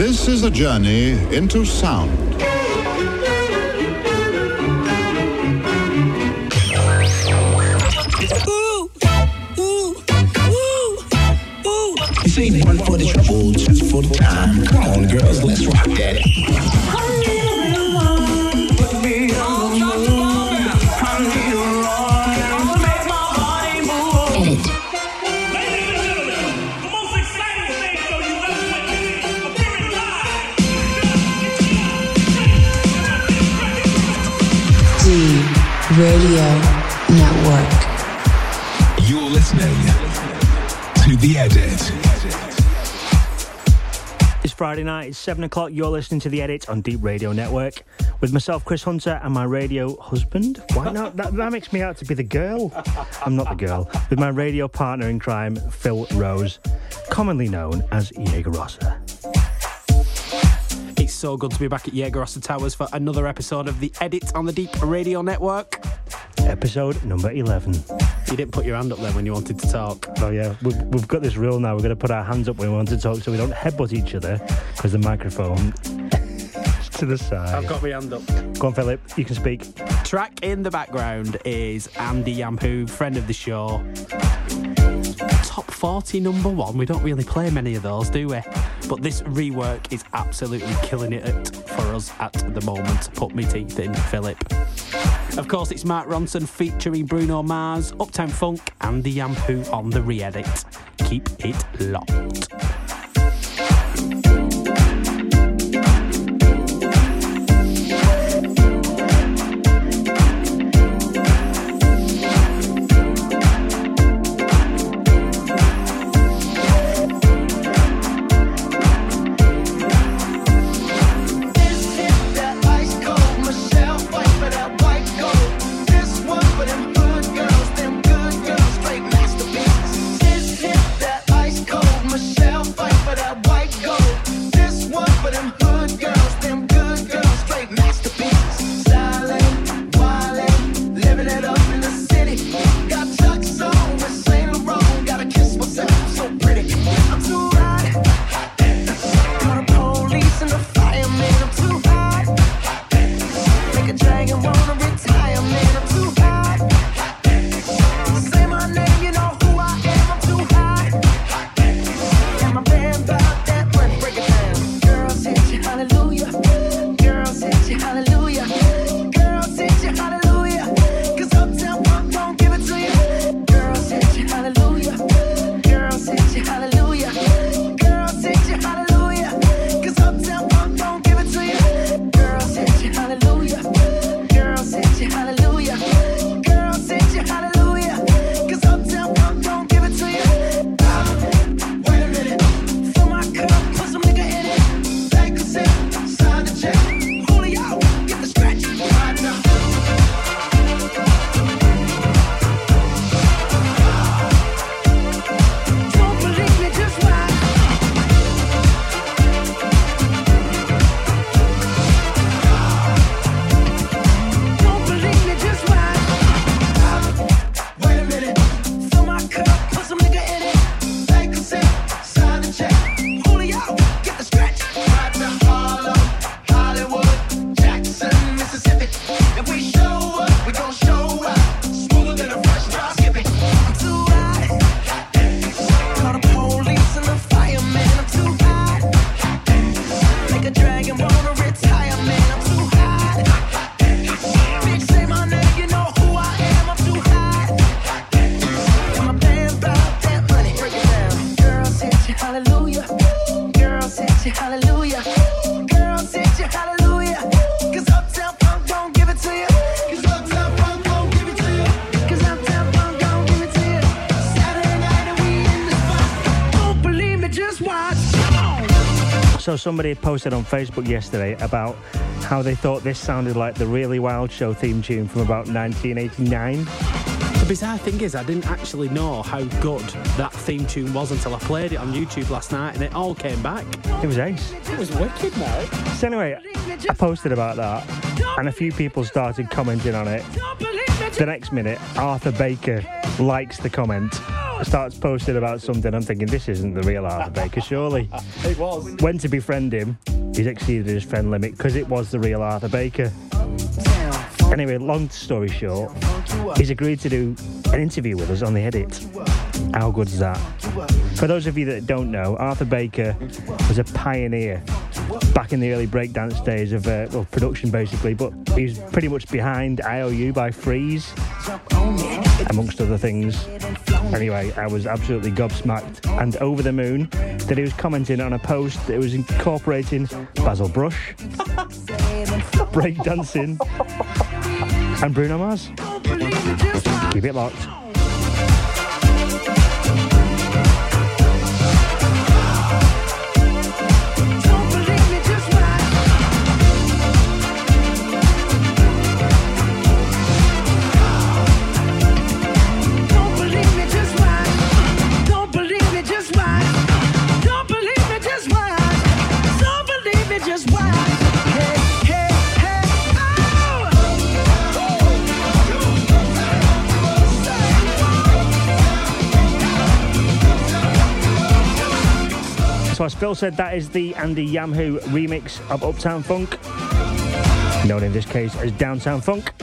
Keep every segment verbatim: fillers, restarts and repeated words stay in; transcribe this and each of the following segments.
This is a journey into sound. This ain't one for the trouble, just for the time. Come on, girls, let's rock that. Radio Network. You're listening to The Edit. It's Friday night, it's seven o'clock, you're listening to The Edit on Deep Radio Network with myself, Chris Hunter, and my radio husband. Why not? That, that makes me out to be the girl. I'm not the girl. With my radio partner in crime, Phil Rose, commonly known as Jägerossa. It's so good to be back at Jägerossa Towers for another episode of The Edit on the Deep Radio Network. Episode number eleven. You didn't put your hand up there when you wanted to talk. Oh yeah, we've, we've got this rule now. We're going to put our hands up when we want to talk so we don't headbutt each other because the microphone is to the side. I've got my hand up. Go on, Philip, you can speak. Track in the background is Andy Yampu, friend of the show. Top forty number one. We don't really play many of those, do we? But this rework is absolutely killing it for us at the moment. Put me teeth in, Philip. Of course, it's Mark Ronson featuring Bruno Mars, Uptown Funk, and the Yampu on the re-edit. Keep it locked. So somebody posted on Facebook yesterday about how they thought this sounded like the Really Wild Show theme tune from about nineteen eighty-nine. The bizarre thing is, I didn't actually know how good that theme tune was until I played it on YouTube last night, and it all came back. It was ace. It was wicked, mate. So anyway, I posted about that, and a few people started commenting on it. The next minute, Arthur Baker likes the comment starts posting about something, I'm thinking, this isn't the real Arthur Baker, surely. It was. Went to befriend him, he's exceeded his friend limit because it was the real Arthur Baker. Anyway, long story short, he's agreed to do an interview with us on The Edit. How good's that? For those of you that don't know, Arthur Baker was a pioneer back in the early breakdance days of uh, well, production, basically, but he's pretty much behind I O U by Freeze, amongst other things. Anyway, I was absolutely gobsmacked and over the moon that he was commenting on a post that was incorporating Basil Brush, breakdancing, and Bruno Mars. Keep it locked. So as Phil said, that is the Andy Yamhoo remix of Uptown Funk, known in this case as Downtown Funk.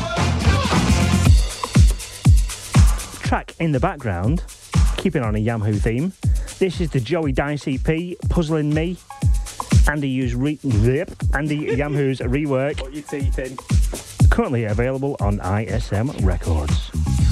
Track in the background, keeping on a Yamhoo theme. This is the Joey Dice E P, Puzzling Me. Andy used re- Andy Yamhoo's rework. Put your teeth in. Currently available on I S M Records.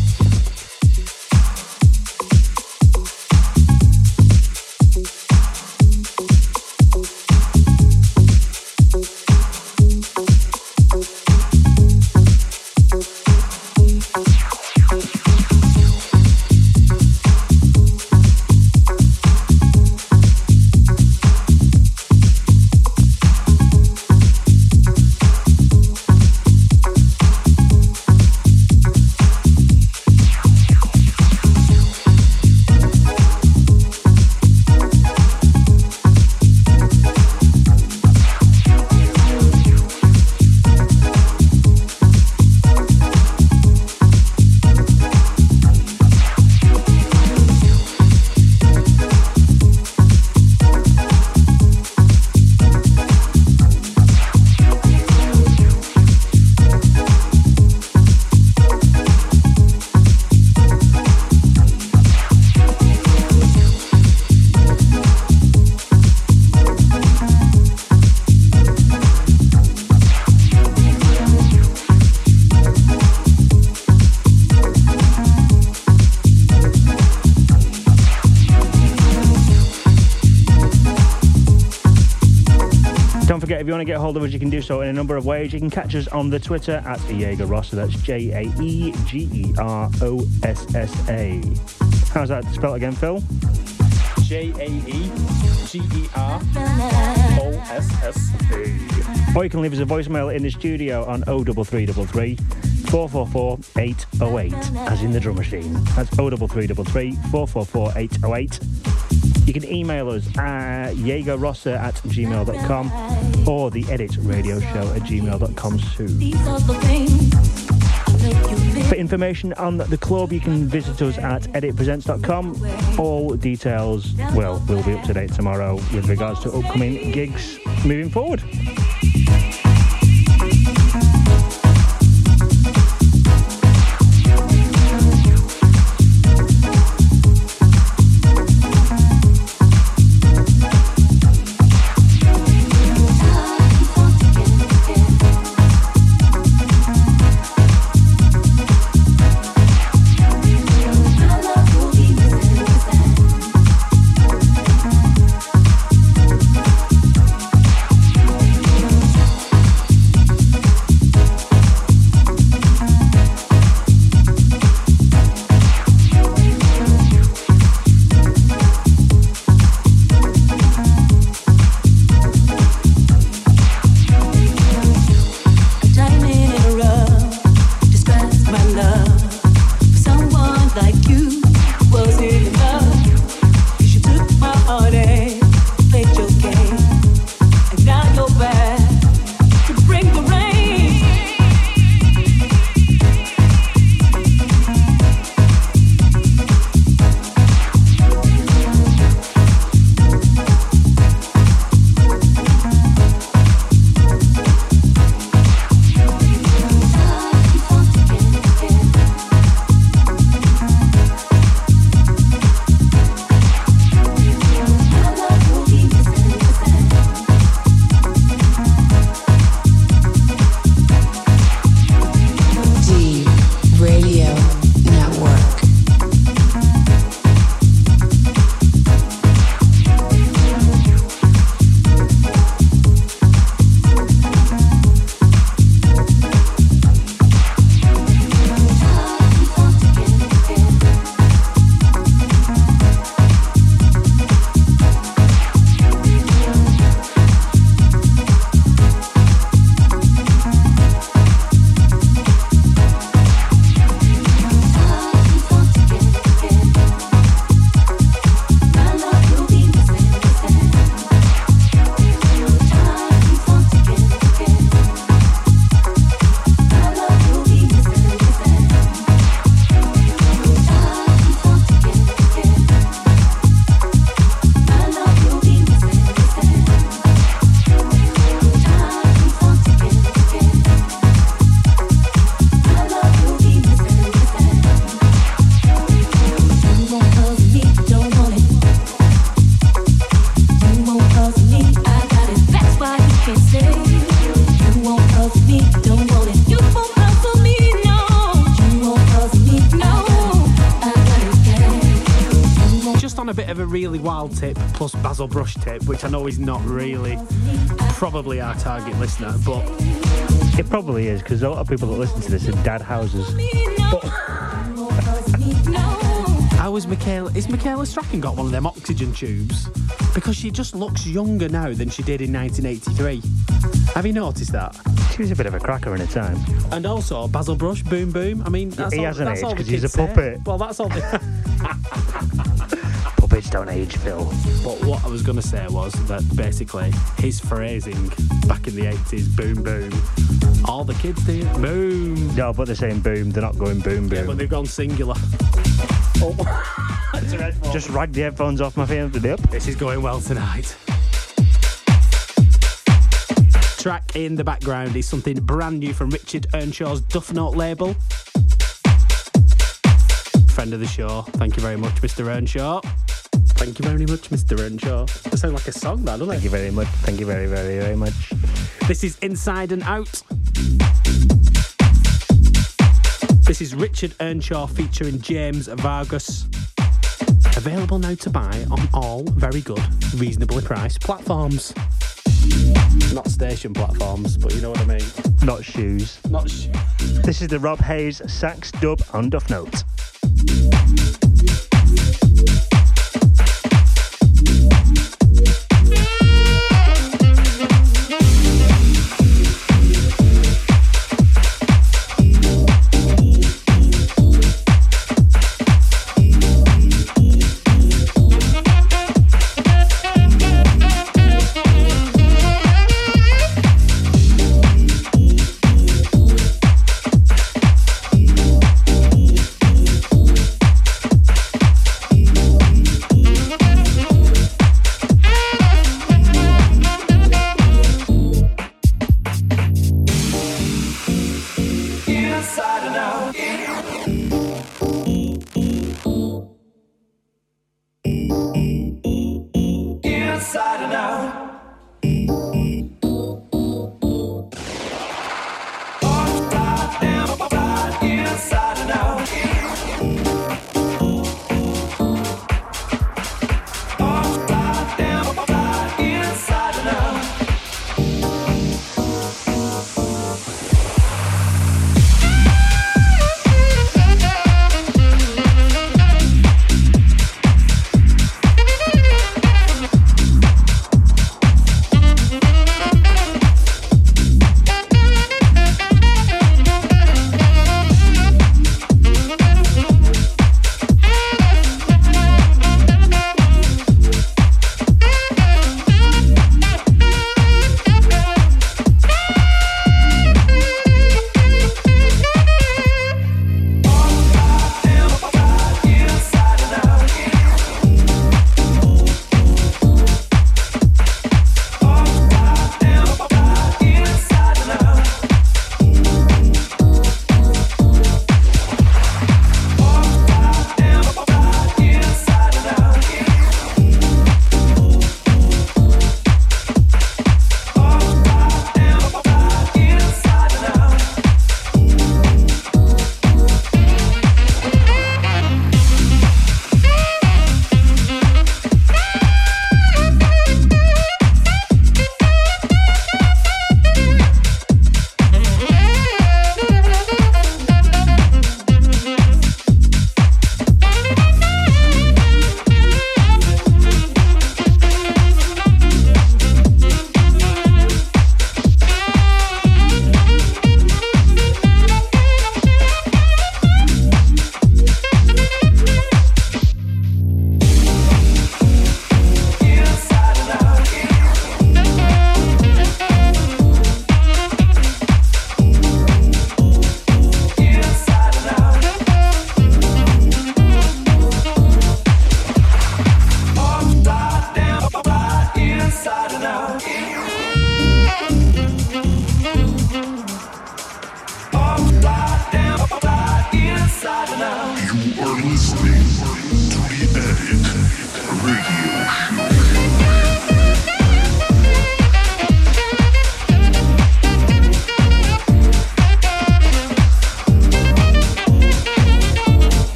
If you want to get hold of us, you can do so in a number of ways. You can catch us on the Twitter at Jaeger Rossa. That's J A E G E R O S S A. How's that spelled again, Phil? J A E G E R O S S A. Or you can leave us a voicemail in the studio on oh three three three, four four four, eight oh eight, as in the drum machine. That's oh three three three, four four four, eight oh eight. You can email us at jaegerrossa at gmail dot com or the Edit Radio Show at gmail dot com soon. For information on the club, you can visit us at edit presents dot com. All details, well, will be up to date tomorrow with regards to upcoming gigs moving forward. bit of a really wild tip plus Basil Brush tip, which I know is not really probably our target listener, but It probably is, because a lot of people that listen to this are dad houses. But how is Michaela... Is Michaela Strachan got one of them oxygen tubes? Because she just looks younger now than she did in nineteen eighty-three. Have you noticed that? she was a bit of a cracker in her time. And also, Basil Brush, Boom Boom. I mean, that's he all, hasn't that's aged all the 'cause he's kids a say. puppet. Well, that's all the... Puppets don't age, Phil. But what I was going to say was that basically his phrasing back in the eighties, boom, boom, all the kids do it, boom. No, but they're saying boom, they're not going boom, boom. Yeah, but they've gone singular. Oh. That's a headphone. Just rag the headphones off my face. Yep. This is going well tonight. Track in the background is something brand new from Richard Earnshaw's Duff Note label. Friend of the show. Thank you very much, Mister Earnshaw. Thank you very much, Mister Earnshaw. That sounds like a song, that, doesn't it? Thank you very much. Thank you very, very, very much. This is Inside and Out. This is Richard Earnshaw featuring James Vargas. Available now to buy on all very good, reasonably priced platforms. Not station platforms, but you know what I mean. Not shoes. Not sh- This is the Rob Hayes sax dub on Duff Note.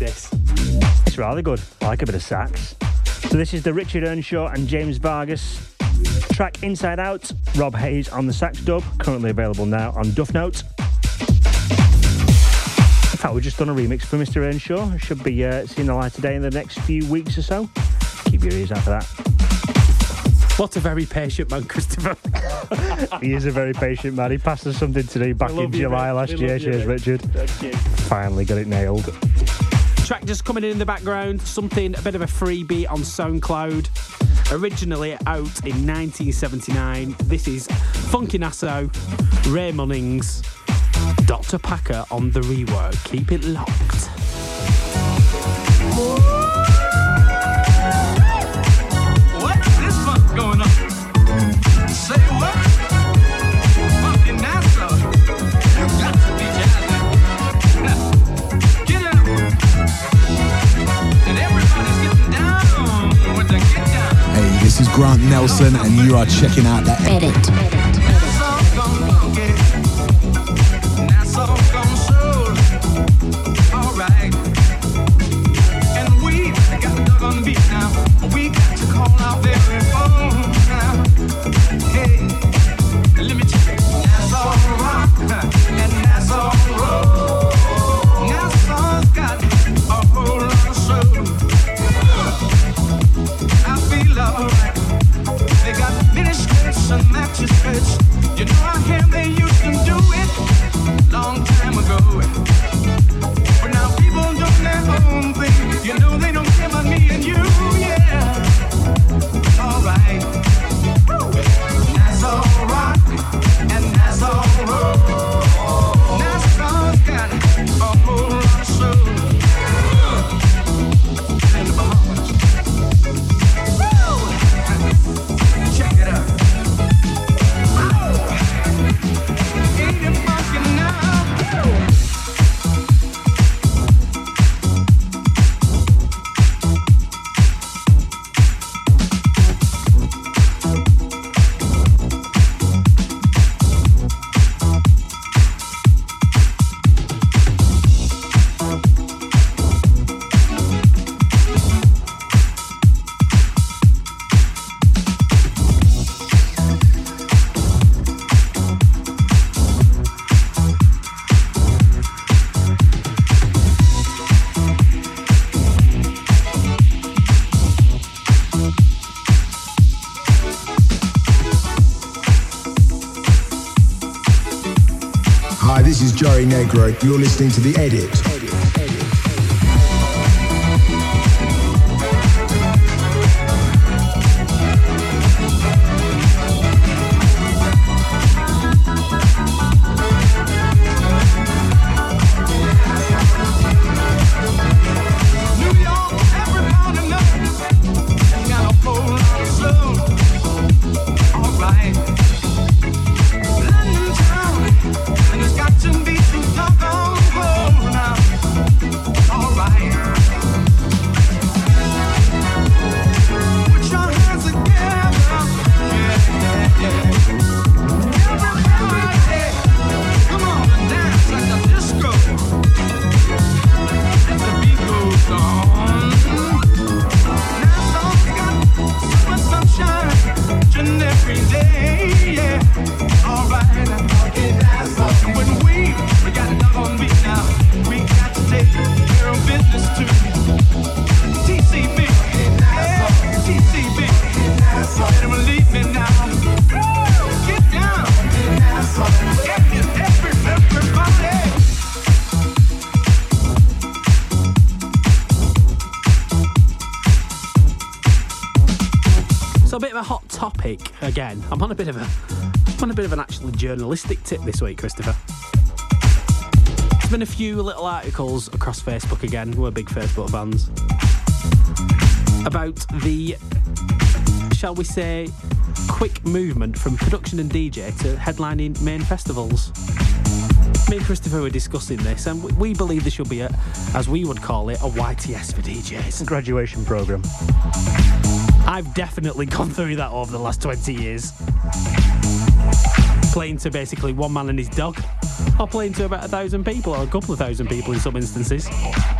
this. It's rather good. I like a bit of sax. So this is the Richard Earnshaw and James Vargas track Inside Out. Rob Hayes on the sax dub, currently available now on Duff Note. In fact, we've just done a remix for Mister Earnshaw. Should be uh, seeing the light of day in the next few weeks or so. Keep your ears out for that. What a very patient man, Christopher. He is a very patient man. He passed us something to do back in you, July mate. last We year. love you, Cheers, mate. Richard. Thank you. Finally got it nailed. Track just coming in in the background, something, a bit of a freebie on SoundCloud. Originally out in nineteen seventy-nine. This is Funky Nassau, Ray Munnings, Doctor Packer on the rework. Keep it locked. What's this funk going on? Say what? Funky Nassau. You got to be jazzing. Get up. And everybody's getting down when they get down. Hey, this is Grant Nelson, and you are checking out that Edit. Nassau gone funky. Nassau gone soul. All right. And we got dug on beat now. We got to call our very phone now. Hey, let me tell you. Nassau rock and Nassau roll. Nassau's got a whole lot of soul. I feel alright. They got mini skirts and matches skirts. You know I hear they used to do it long time ago. But now people doing their own thing. You know they don't care about me and you, yeah. Alright. Nassau rock and Nassau roll. Nassau's got a whole lot of soul. And the Bahamas. Woo! Check it out. Oh! Ain't it funky now? Hi, this is Joey Negro. You're listening to The Edit. New York, every pound of nothing. And got a whole lot of soul. Alright. London town, and it's got to be too doggone cold now. Alright. Put your hands together. Yeah, yeah, yeah. Everybody, come on and dance like a disco. As the beat goes on. Nassau's got summer sunshine each and every day, yeah. Alright. And when we, we got a dog on beat now, we got to take care of business too. T C B, yeah, T C B. Better believe me now. Get down. Every, every, everybody. So a bit of a hot topic again. I'm on a bit of a, I'm on a bit of an actually journalistic tip this week, Christopher. There's been a few little articles across Facebook again. We're big Facebook fans. About the, shall we say, quick movement from production and D J to headlining main festivals. Me and Christopher were discussing this, and we- we believe there should be a, as we would call it, a Y T S for D Js. Graduation programme. I've definitely gone through that over the last twenty years. playing to basically one man and his dog, or playing to about a thousand people, or a couple of thousand people in some instances.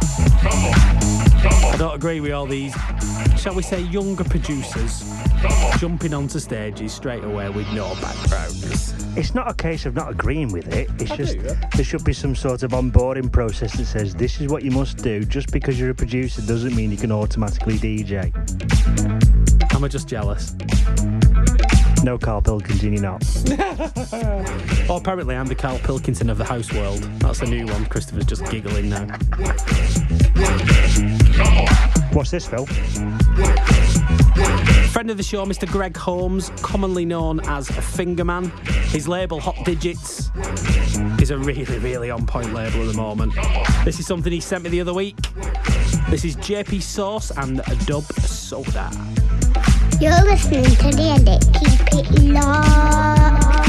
I don't agree with all these, shall we say, younger producers jumping onto stages straight away with no backgrounds. It's not a case of not agreeing with it. It's I just do, yeah. there should be some sort of onboarding process that says this is what you must do. Just because you're a producer doesn't mean you can automatically D J. Am I just jealous? No, Carl Pilkington, you're not. Oh, apparently I'm the Carl Pilkington of the house world. That's a new one. Christopher's just giggling now. What's this, Phil? Friend of the show, Mister Greg Holmes, commonly known as Fingerman. His label, Hot Digits, is a really, really on-point label at the moment. This is something he sent me the other week. This is J P Sauce and Dub Soda. You're listening to the edit. Keep it locked.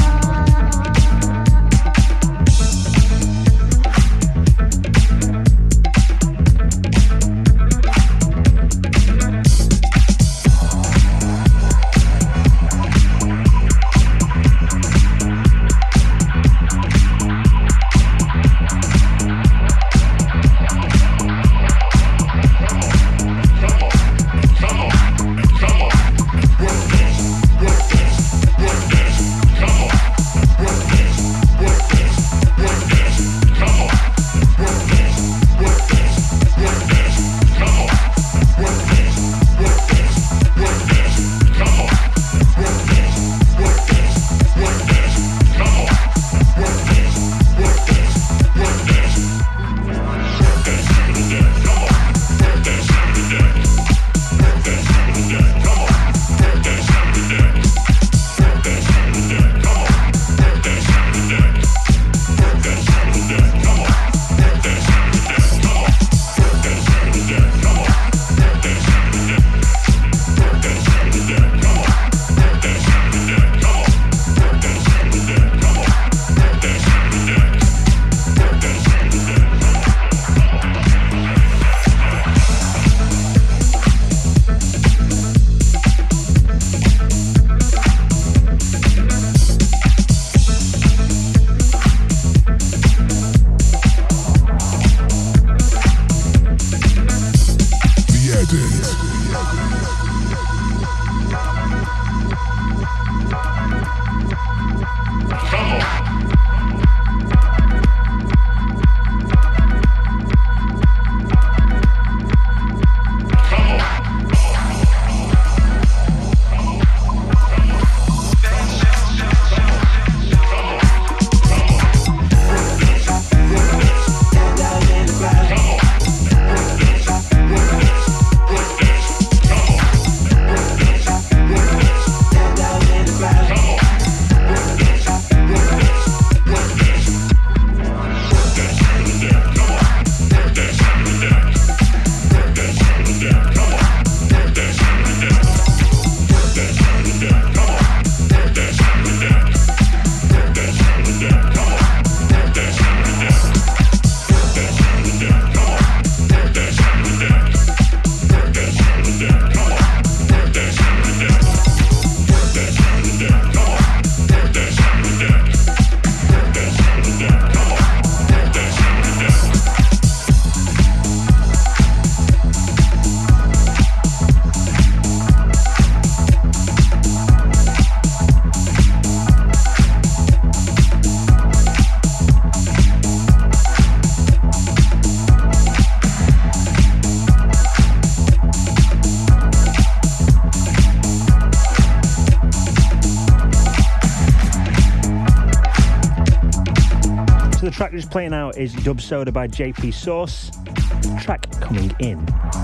The track that's playing out is Dub Soda by J P Sauce. Track coming in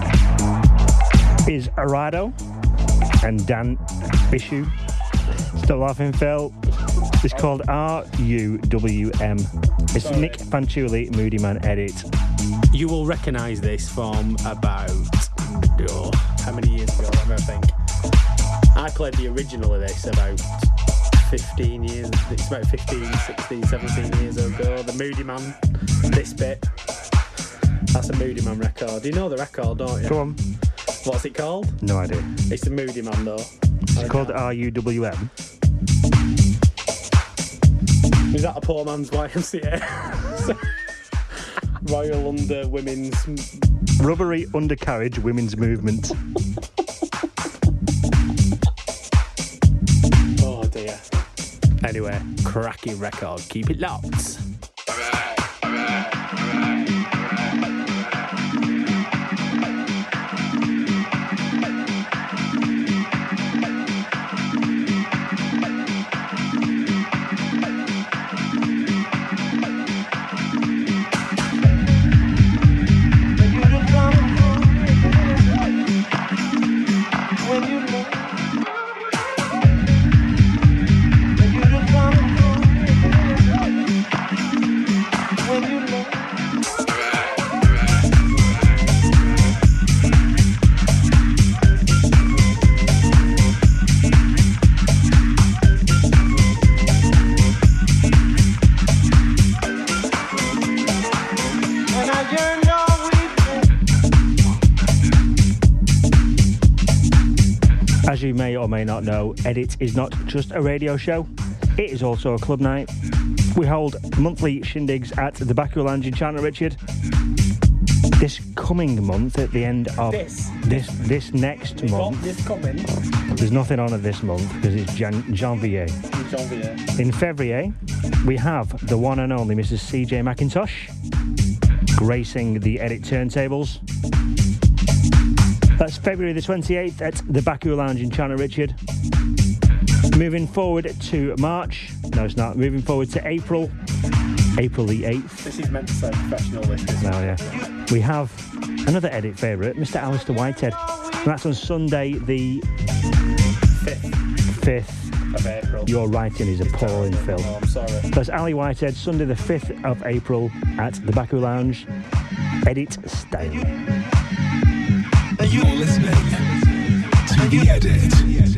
is Arado and Dan Bishu. Stop laughing, Phil. It's called R U W M. It's Sorry. Nick Fanciulli, Moody Man edit. You will recognise this from about, oh, how many years ago, I think. I played the original of this about fifteen years, it's about fifteen, sixteen, seventeen years ago. The Moody Man, this bit. That's a Moody Man record. You know the record, don't you? Go on. What's it called? No idea. It's the Moody Man, though. It's called R U W M. Is that a poor man's Y M C A? Royal Under Women's... Rubbery Undercarriage Women's Movement. Oh dear. Anyway, cracking record. Keep it locked. As you may or may not know, Edit is not just a radio show, it is also a club night. We hold monthly shindigs at the Baku Lounge in Chandler Richard. This coming month, at the end of This? this, this next We've got month, this coming. there's nothing on it this month because it's Jan- Janvier. Janvier. In February, we have the one and only Missus C J McIntosh gracing the Edit turntables. That's February the twenty-eighth at the Baku Lounge in Chandler Richard. Moving forward to March, no it's not, moving forward to April, April the eighth. This is meant to say professional list. Oh yeah. We have another Edit favourite, Mister Alistair Whitehead. And that's on Sunday the fifth of April. Your writing is appalling, Phil. Oh, I'm sorry. That's Ali Whitehead, Sunday the fifth of April at the Baku Lounge. Edit style. You're listening to The Edit.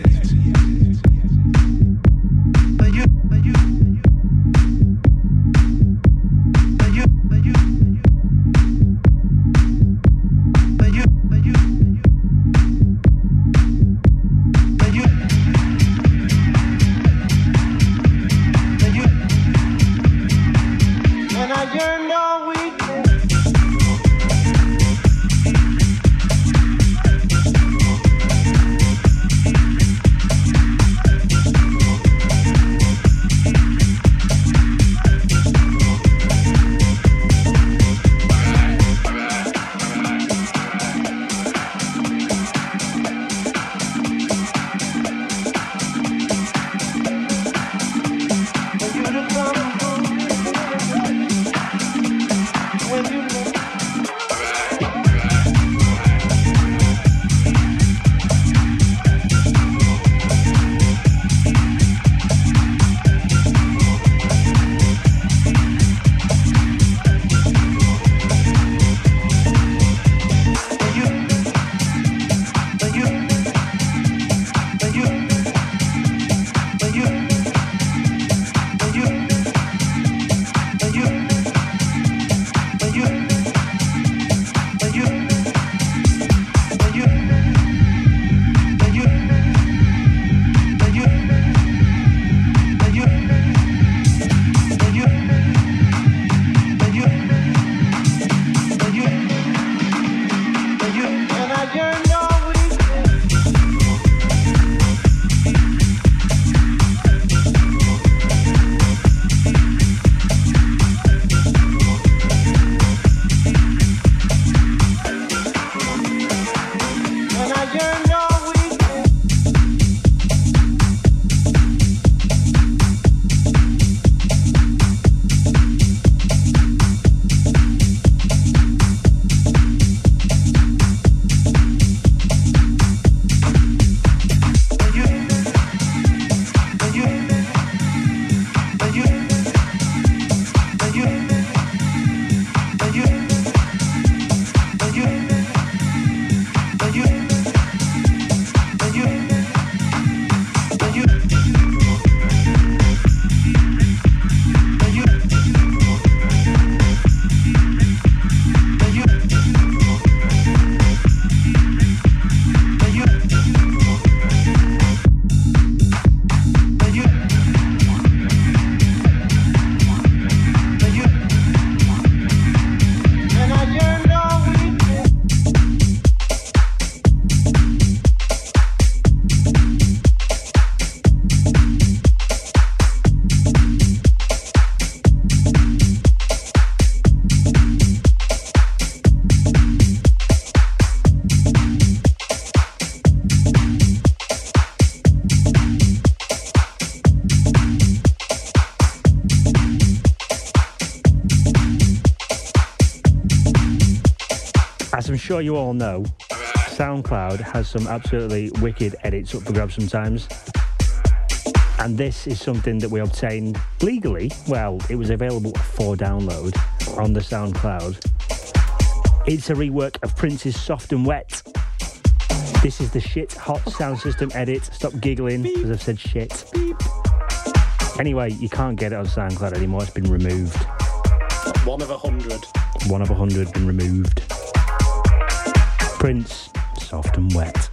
As I'm sure you all know, SoundCloud has some absolutely wicked edits up for grabs sometimes. And this is something that we obtained legally. Well, it was available for download on the SoundCloud. It's a rework of Prince's Soft and Wet. This is the shit hot sound system edit. Stop giggling because I've said shit. Beep. Anyway, you can't get it on SoundCloud anymore. It's been removed. One of a hundred. One of a hundred been removed. Prince, Soft and Wet.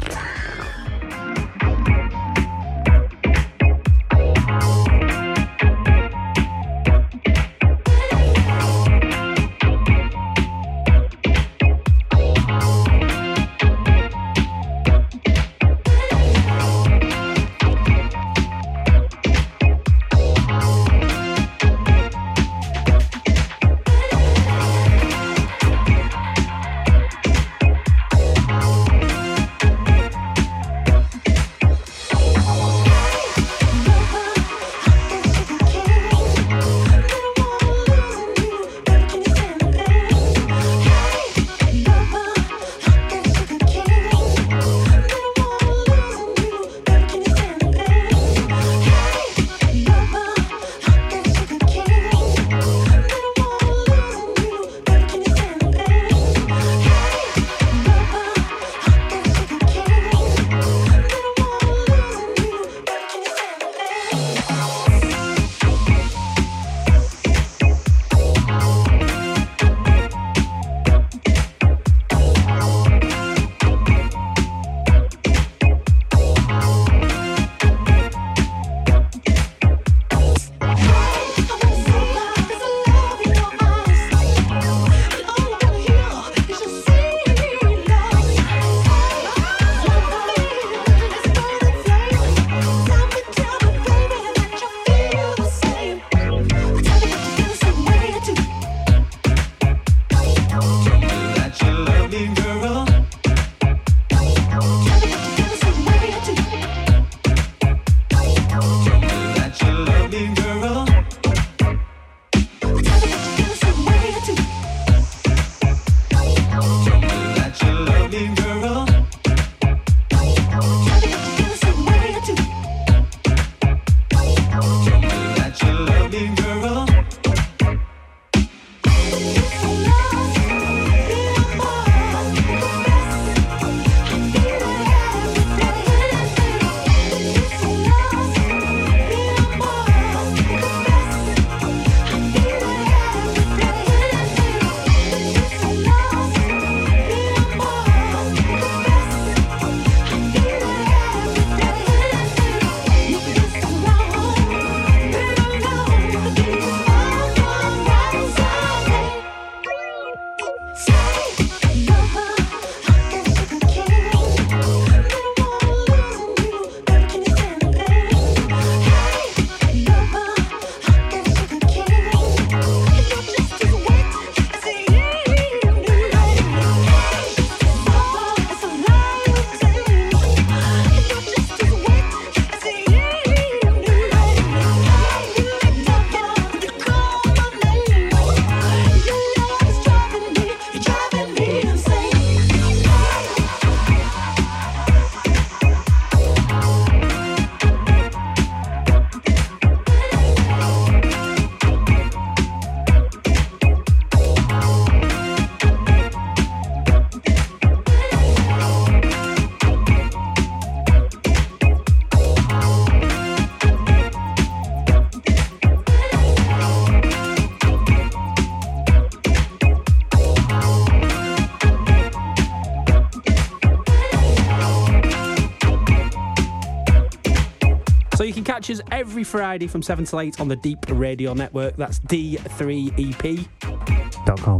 So you can catch us every Friday from seven till eight on the Deep Radio Network. That's D three E P Dot com.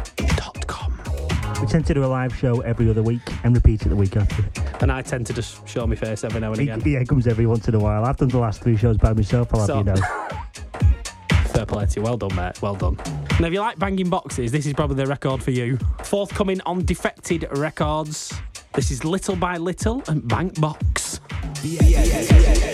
Dot com. We tend to do a live show every other week and repeat it the week after. And I tend to just show my face every now and again. Yeah, it comes every once in a while. I've done the last three shows by myself, I'll have So- you know. Fair play to you. Well done, mate. Well done. Now, if you like banging boxes, this is probably the record for you. Forthcoming on Defected Records. This is Little by Little and Bank Box. Yeah, yeah, yeah, yeah, yeah.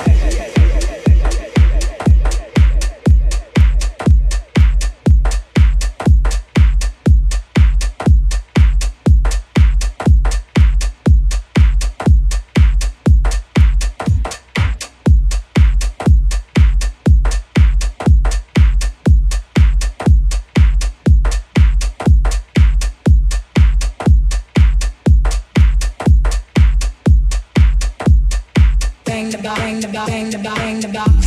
bang the box, bang the box, bang the box.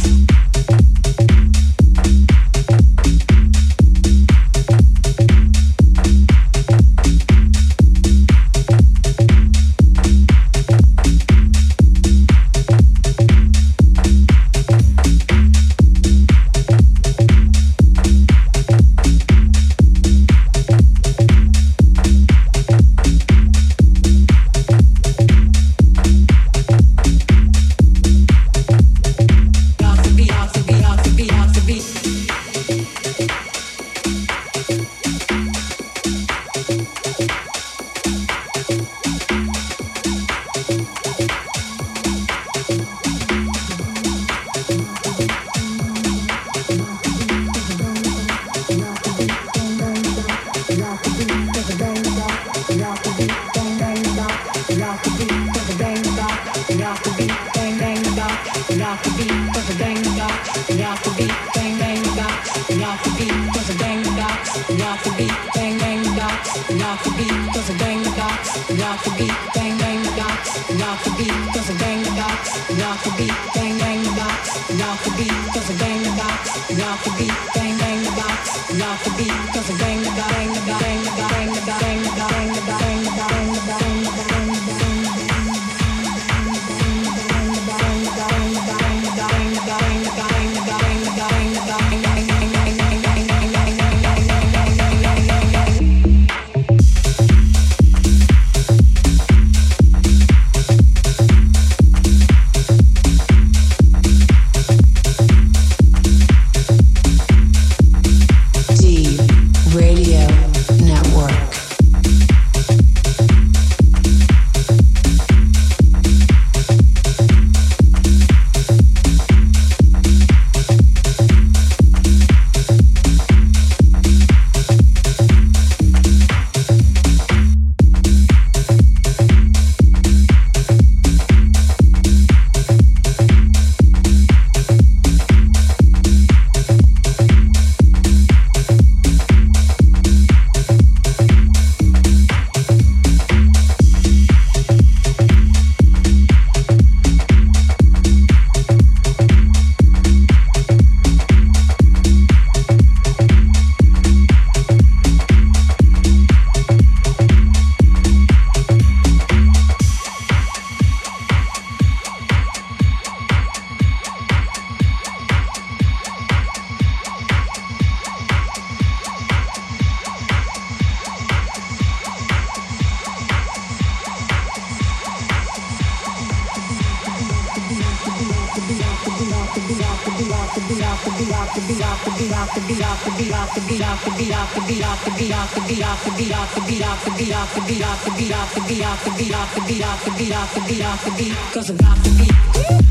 Cause I got to be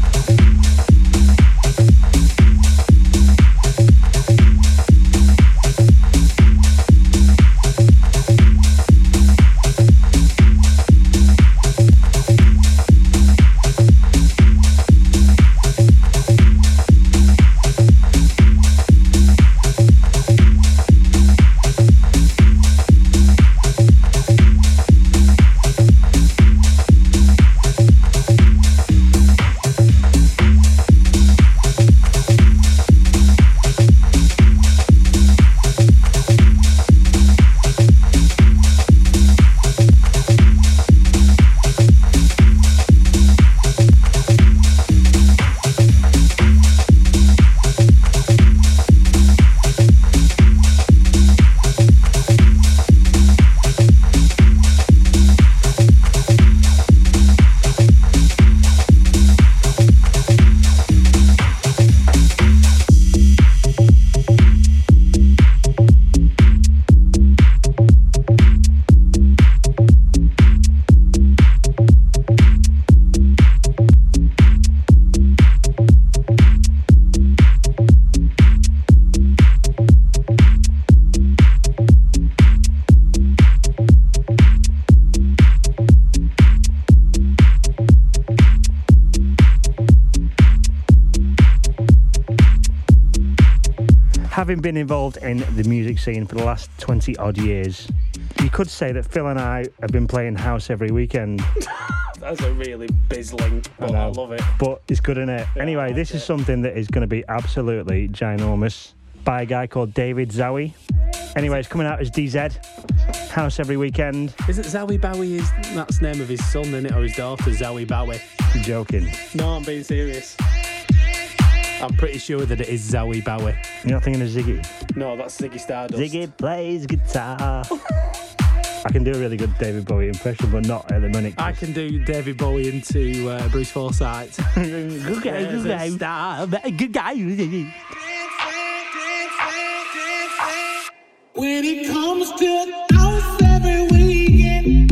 Having been involved in the music scene for the last twenty odd years, you could say that Phil and I have been playing house every weekend. That's a really bizzling, but I, I love it. But it's good, isn't it? Yeah, anyway, this it. is something that is going to be absolutely ginormous by a guy called David Zowie. Anyway, it's coming out as D Z. House every weekend. Is it Zowie Bowie? Is that's the name of his son, isn't it? Or his daughter, Zowie Bowie? You're joking. No, I'm being serious. I'm pretty sure that it is Zowie Bowie. You're not thinking of Ziggy? No, that's Ziggy Stardust. Ziggy plays guitar. I can do a really good David Bowie impression, but not at the minute. I can do David Bowie into uh, Bruce Forsyth. Good guy, good guy. Star, good guy. When it comes to house every weekend,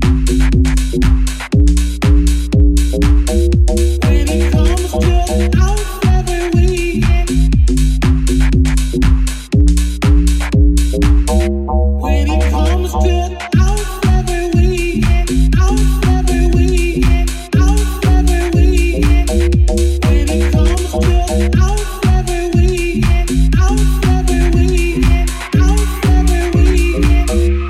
when it comes to house every weekend, when it comes to house every weekend, house every weekend, house every weekend, when it comes to house every weekend, house every weekend, house every weekend.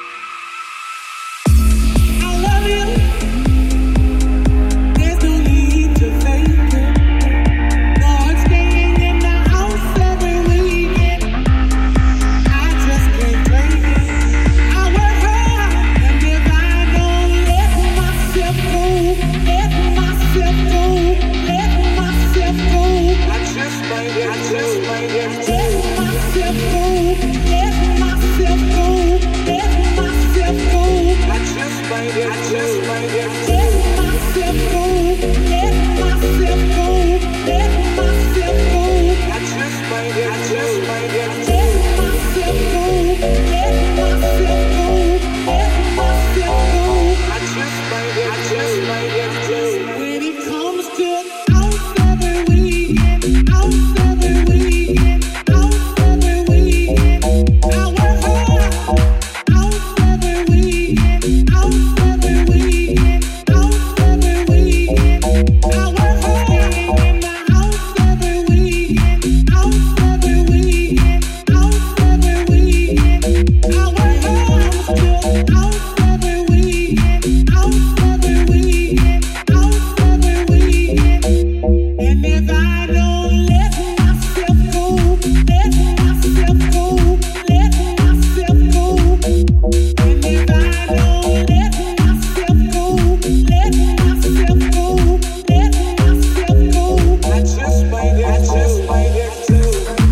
I love you. There's no need to fake it. Lord, staying in the house every weekend. I just can't take it. I work hard, and if I don't let myself go, let myself go, let myself go, I just might, I just might let myself go, let myself go, let myself go, I just might, I just might let myself go, let myself go, let myself go, I just might, I just might let myself go, let myself go, let myself go, I just might, I just might let when it comes to house every weekend, house every weekend, house every weekend, I work hard, house every weekend, house every weekend, house every weekend, I work hard in the house every weekend, house every weekend, house every weekend, I work hard to house every weekend, house every weekend, house every weekend, and if I don't let myself go, let myself go, let myself go, and if I don't let myself go, let myself go, let myself go, I just might, I just might have to.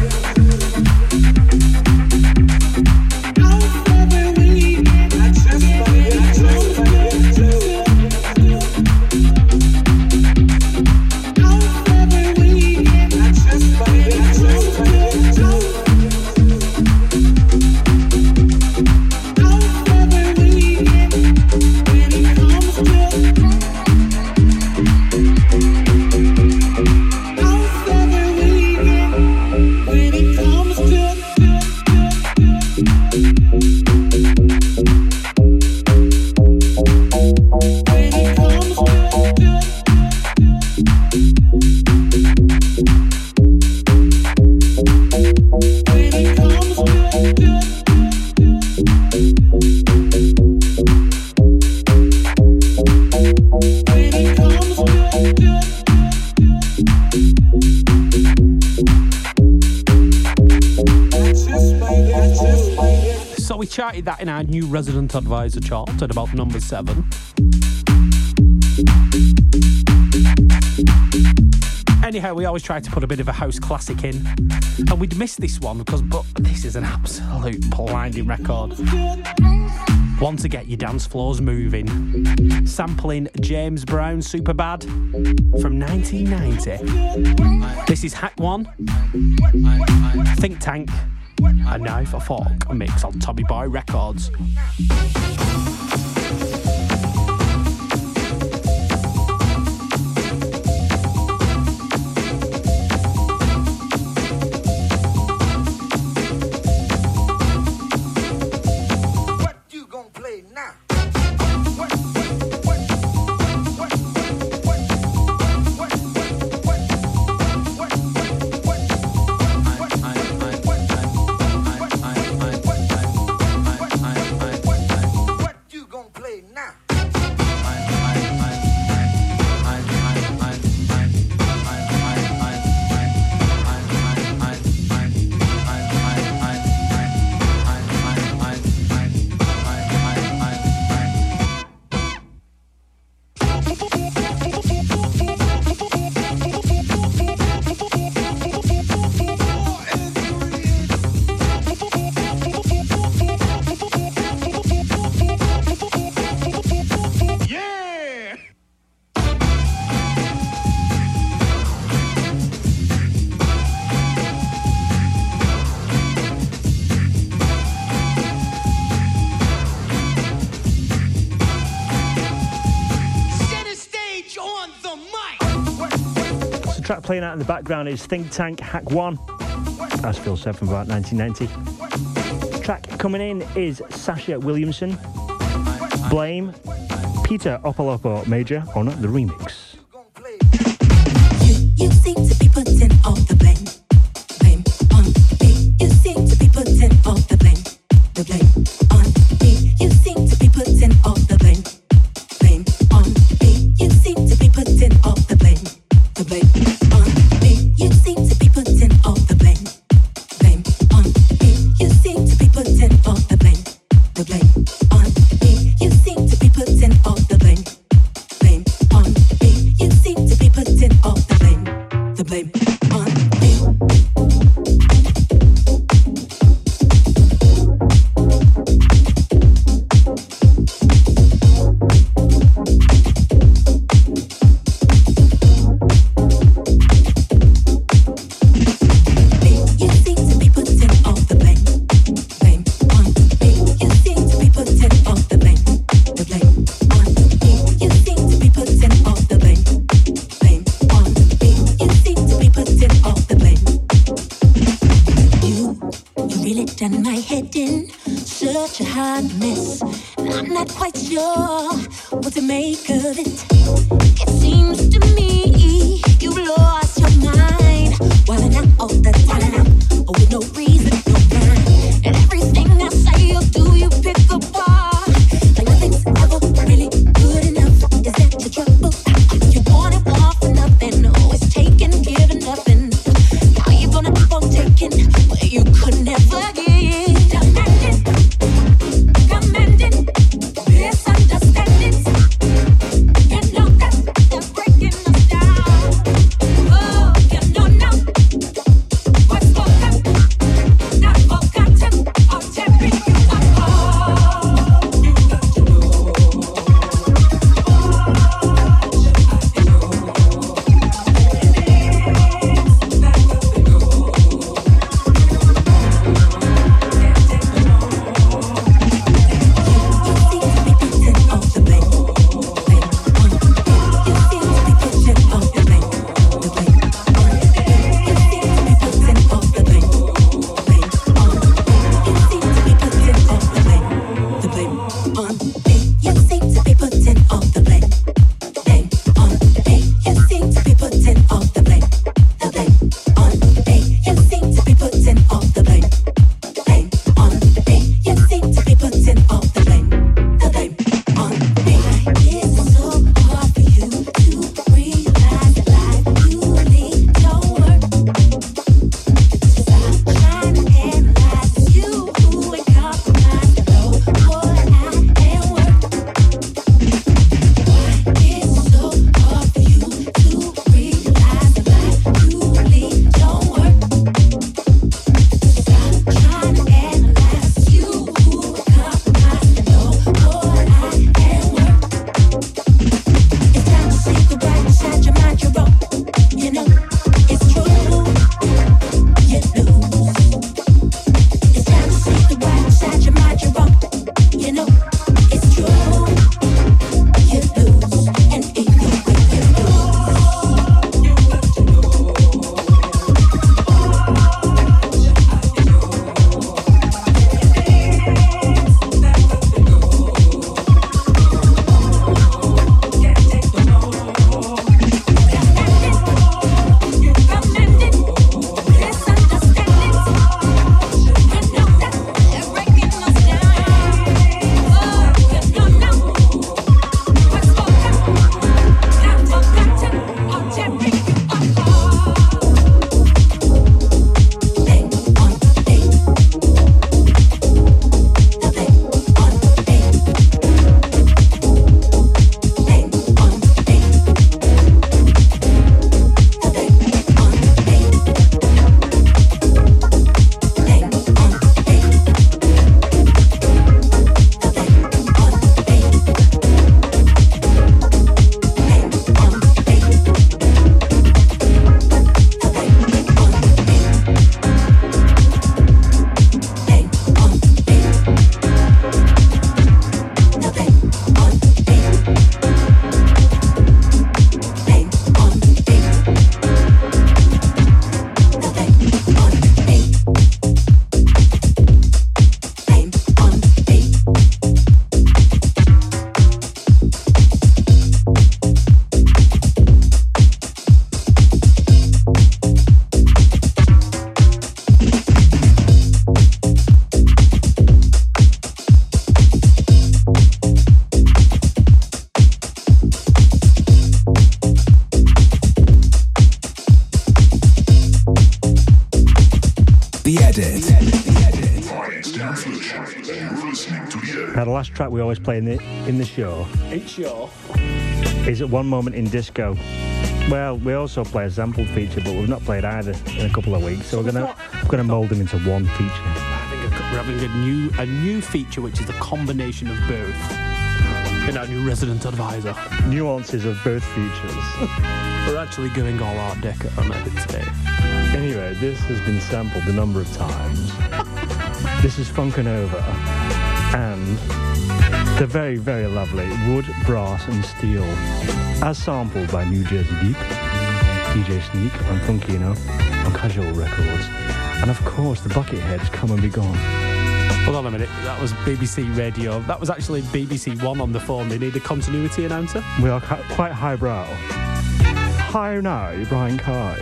House every weekend, I just might, I just might have to. House every weekend, I just might, I just might have to. House every weekend, when it comes to house every weekend, when it comes to when it comes when it comes when it comes So we charted that in our new Resident Advisor chart at about number seven. Anyhow, we always try to put a bit of a house classic in, and we'd missed this one because, but this is an absolute blinding record. One to get your dance floors moving. Sampling James Brown Superbad from nineteen ninety. This is Hack One, Think Tank, a Knife, a Fork, a mix on Tommy Boy Records. play now. track playing out in the background is Think Tank Hack One, as Phil said, from about nineteen ninety. Track coming in is Sasha Williamson, Blame, Peter Opolopo Major on the remix. You, you seem to be putting all the blame, blame on me. You seem to be putting all the blame, the blame on me. You seem to be putting all the blame, blame on me. You seem to be putting all the blame, the blame on me. You seem to be putting all the blame, blame on me. You seem to be putting all the blame, the blame on me. You seem to be putting all the blame, blame on me. You seem to be putting all the blame, the blame on me. Done my head in such a hot mess, and I'm not quite sure what to make of it. It seems to me you've lost your mind, while out all the time, oh, with no reason, no rhyme. And everything I say or do, you pick apart. Like nothing's ever really good enough. Is that your trouble? You want it all for nothing, always taking, giving nothing. Now you're gonna keep on taking where you could never give. Now, the last track we always play in the in the show Each show. is at One Moment in Disco. Well, we also play a sampled feature, but we've not played either in a couple of weeks, so we're gonna we're gonna mould them into one feature. I think we're having a new a new feature, which is a combination of both. In our new resident advisor. Nuances of both features. We're actually going all Art Deco on it today. Anyway, this has been sampled a number of times. This is Funkanova and the very, very lovely Wood, Brass and Steel, as sampled by New Jersey Deep, D J Sneak and Funkino on Casual Records. And of course, the Bucketheads Come and Be Gone. Hold on a minute, that was B B C Radio. That was actually B B C One on the phone. They need a continuity announcer. We are ca- quite highbrow. Hi now, Brian Kai.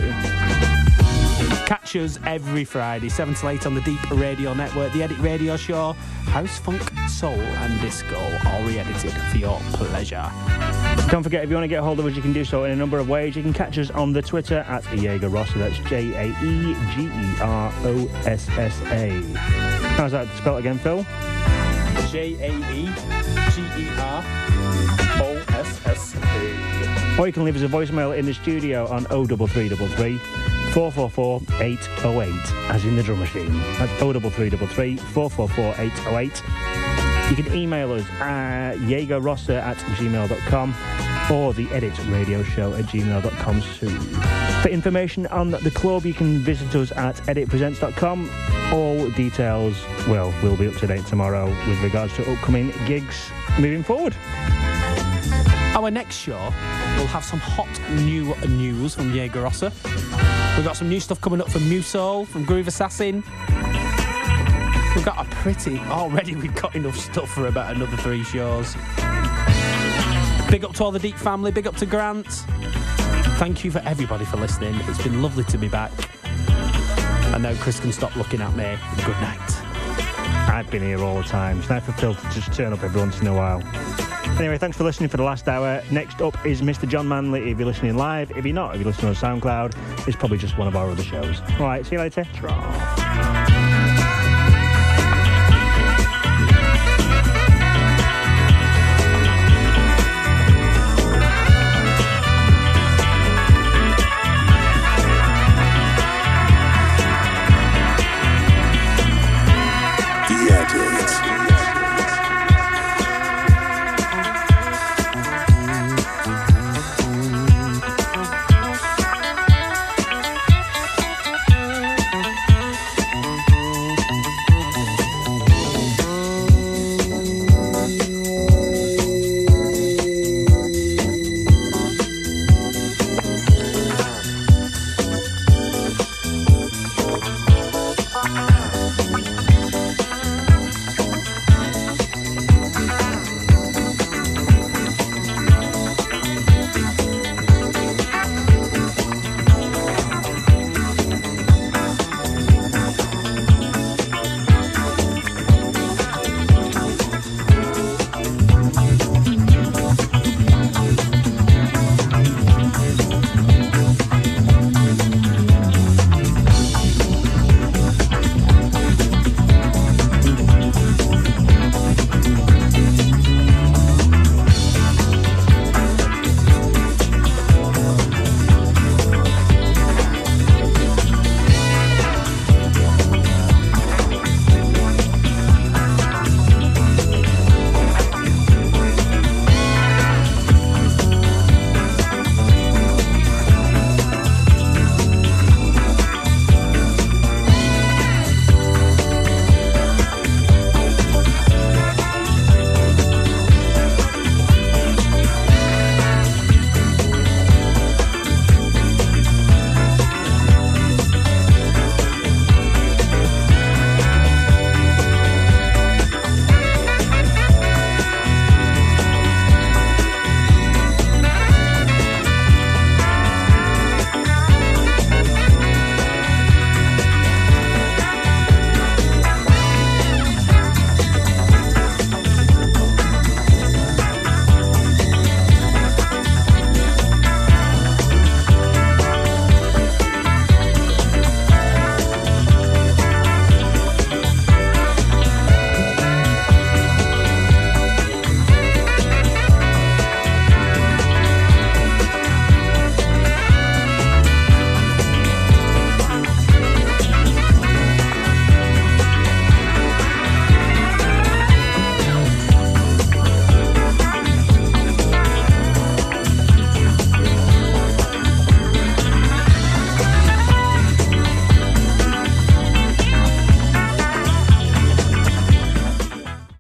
Catch us every Friday, seven till eight on the Deep Radio Network, the Edit Radio Show. House, funk, soul and disco, all re-edited for your pleasure. Don't forget, if you want to get hold of us, you can do so in a number of ways. You can catch us on the Twitter at Jaeger Rossa. That's J A E G E R O S S A. How's that spelled again, Phil? J A E G E R O S S A. Or you can leave us a voicemail in the studio on oh three three three three, four four four, eight oh eight, as in the drum machine. That's oh three three three, four four four, eight oh eight. You can email us at jaegerrossa at gmail dot com or the Edit Radio Show at gmail dot com soon. For information on the club, you can visit us at edit presents dot com. All details, well, will be up to date tomorrow with regards to upcoming gigs moving forward. Our next show, we'll have some hot new news from Jaeger Rossa. We've got some new stuff coming up from Musol, from Groove Assassin. We've got a pretty... Already we've got enough stuff for about another three shows. Big up to all the Deep family, big up to Grant. Thank you for everybody for listening. It's been lovely to be back. And now Chris can stop looking at me. Good night. I've been here all the time. It's nice for Phil to just turn up every once in a while. Anyway, thanks for listening for the last hour. Next up is Mister John Manley if you're listening live. If you're not, if you're listening on SoundCloud, it's probably just one of our other shows. All right, see you later.